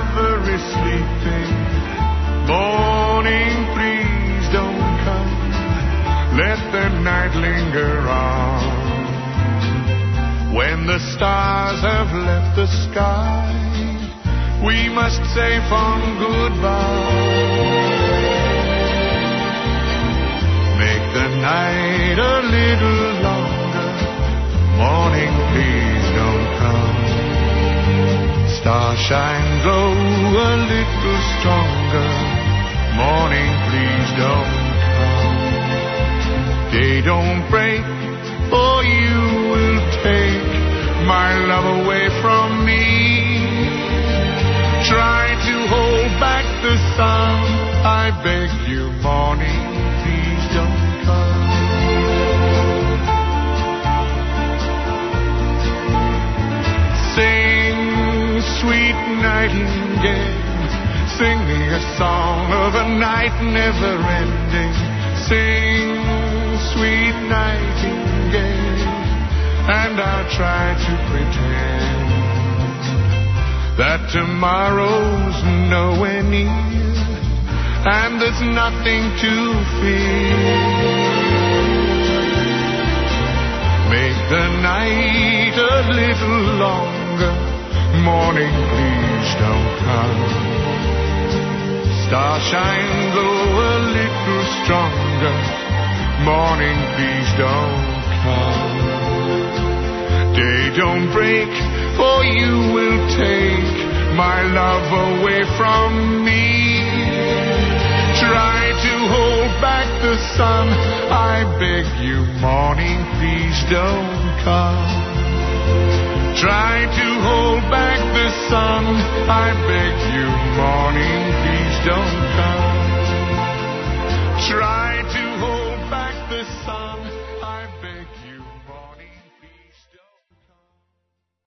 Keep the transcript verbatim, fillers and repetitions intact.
lover is sleeping. Morning, please don't come. Let the night linger on. When the stars have left the sky, we must say fond goodbye. Make the night a little longer. Morning, please don't come. Starshine glow a little stronger. Morning, please don't come. Day don't break, or you will take my love away from me. Try to hold back the sun, I beg you. Morning, please don't come. Sing, sweet nightingale, sing me a song of a night never ending. Sing, sweet nightingale, and I'll try to pretend that tomorrow's nowhere near, and there's nothing to fear. Make the night a little longer. Morning, please don't come. Starshine glow a little stronger. Morning, please don't come. Day don't break, for you will take my love away from me. Try to hold back the sun, I beg you. Morning, please don't come. Try to hold back the sun, I beg you. Morning, please don't come.